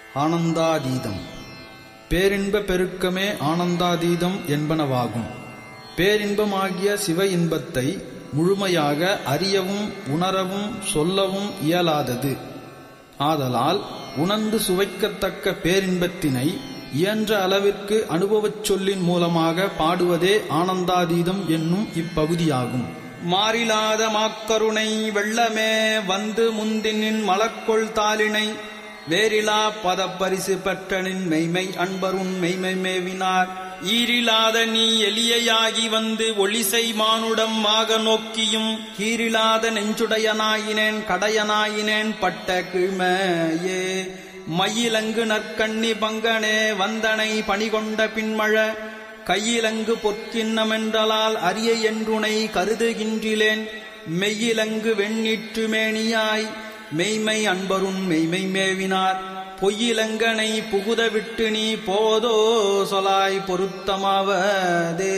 ஆனந்தாதீதம். பேரின்ப பெருக்கமே ஆனந்தாதீதம் என்பனவாகும். பேரின்பமாகிய சிவ இன்பத்தை முழுமையாக அறியவும் உணரவும் சொல்லவும் இயலாதது. ஆதலால் உணர்ந்து சுவைக்கத்தக்க பேரின்பத்தினை இயன்ற அளவிற்கு அனுபவச் சொல்லின் மூலமாக பாடுவதே ஆனந்தாதீதம் என்னும் இப்பகுதியாகும். மாறிலாத மாக்கருணை வெள்ளமே வந்து முந்தினின் மலர்கொள் தாளினை வேறிலா பதப்பரிசு பெற்றனின் மெய்மை அன்பருண் மெய்மை மேவினார். ஈரிலாத நீ எளியாகி வந்து ஒளிசை மானுடம் மாக நோக்கியும் கீரிலாத நெஞ்சுடையனாயினேன் கடையனாயினேன் பட்ட கீழ்மையே. மயிலங்கு நற்கண்ணி பங்கனே வந்தனை பணிகொண்ட பின்மழ கையிலங்கு பொற்கிண்ணமென்றலால் அரிய என்றுனை கருதுகின்றிலேன். மெய்யிலங்கு வெண்ணீற்று மேனியாய் மெய்மை அன்பருண் மெய்மை மேவினார். பொய்யிலங்கனை புகுத விட்டு நீ போதோ சொலாய் பொருத்தமாவதே.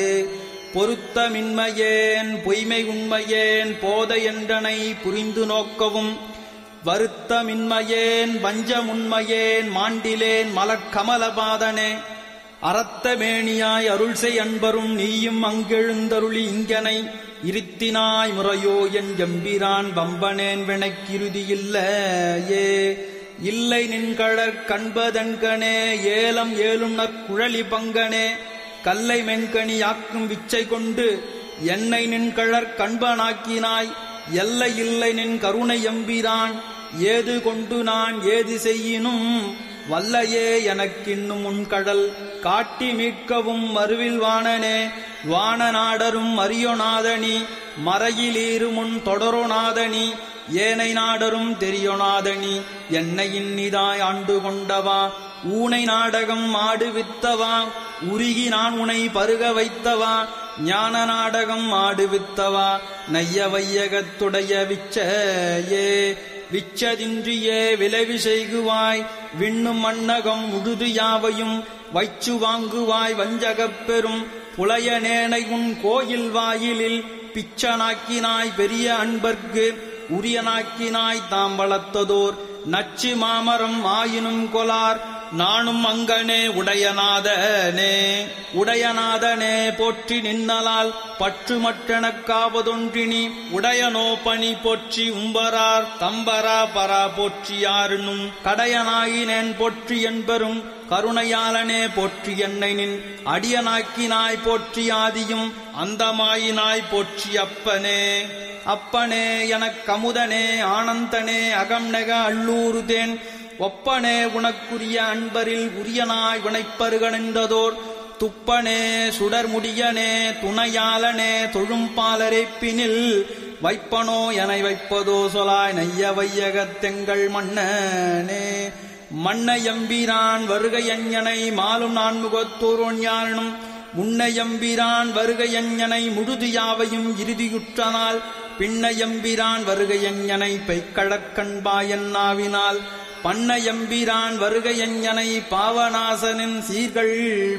பொருத்தமின்மையேன் பொய்மை உண்மையேன் போத என்றனை புரிந்து நோக்கவும் வருத்தமின்மையேன் வஞ்சமுண்மையேன் மாண்டிலேன் மலர்கமலபாதனே. அறத்தமேனியாய் அருள்செய் அன்பரும் நீயும் அங்கெழுந்தருளி இங்கனை இருத்தினாய் முறையோ என் எம்பிரான் வம்பனேன் வினைக்கிருதியில்லையே. இல்லை நின்கழற் கண்பதன்கனே ஏலம் ஏலும் நற்குழலி பங்கனே. கல்லை மென்கனி யாக்கும் விச்சை கொண்டு என்னை நின்கழற் கண்பனாக்கினாய். எல்லை இல்லை நின் கருணை எம்பிரான் ஏது கொண்டு நான் ஏது செய்யினும் வல்லையே எனக்கின்னும் உன்கடல் காட்டி மீட்கவும் மறுவில் வாணனே. வானநாடரும் அரியொநாதனி மறையிலீருமுன் தொடரொநாதனி ஏனை நாடரும் தெரியொநாதனி என்னை இன்னிதாய் ஆண்டு கொண்டவா. ஊனை நாடகம் ஆடுவித்தவா உருகி நான் உனை பருக வைத்தவா. ஞான நாடகம் ஆடுவித்தவா நைய வையகத்துடைய விச்சையே. விச்சதின்றியே விளைவு செய்குவாய் விண்ணும் மண்ணகம் முழுது யாவையும் வைச்சு வாங்குவாய் வஞ்சகப் பெரும் புலையனேனை உன் கோயில் வாயிலில் பிச்சனாக்கினாய் பெரிய அன்பர்க்கு உரியனாக்கினாய் தாம் வளர்த்ததோர் நச்சு மாமரம் ஆயினும் கொலார். நானும் அங்கனே உடையநாதனே உடையநாதனே போற்றி நின்னலால் பற்று மற்றெனக்காவதொன்றினி உடையனோ பணி போற்றி உம்பரார் தம்பரா பரா போற்றி யாருனும் கடையனாயினேன் போற்றி என்பரும் கருணையாளனே போற்றி என்னை நின் அடியனாக்கினாய் போற்றி ஆதியும் அந்தமாயினாய் போற்றி அப்பனே. அப்பனே எனக்கமுதனே ஆனந்தனே அகம் நெக அள்ளூருதேன் ஒப்பனே உனக்குரிய அன்பரில் உரியனாய் வினைப்பருகனென்றதோர் துப்பனே சுடர்முடியனே துணையாளனே தொழும்பாலரைப்பினில் வைப்பனோ என வைப்பதோ சொலாய் நைய வையகத்தெங்கள் மன்னனே. மன்னையம்பிரான் வருகையஞனை மாலும் நான்முகத்தோரோன் யானும் முன்னையம்பிரான் வருகையஞனை முழுது யாவையும் இறுதியுற்றனால் பின்னையம்பிரான் வருகையஞனை பெய்கழக்கண்பாயன் நாவினால் பண்ணையம்பிரான் வருகையஞனை பாவநாசனின் சீர்கள்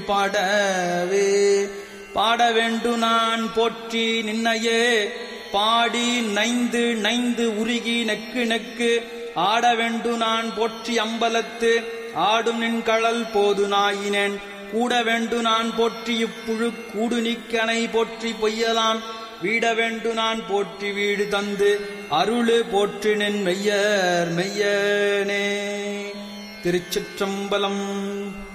பாடவே. பாட வேண்டு நான் போற்றி நின்னையே பாடி நைந்து நைந்து உருகி நெக்கு நெக்கு ஆட வேண்டு நான் போற்றி அம்பலத்து ஆடும் நின்கழல் போது நாயினேன். கூட வேண்டு நான் போற்றி இப்புழு கூடு நிக்கனை போற்றி பொய்யலாம் வீட வேண்டு நான் போற்றி வீடு தந்து அருளு போற்றி நின் மெய்யர் மெய்யனே. திருச்சிற்றம்பலம்.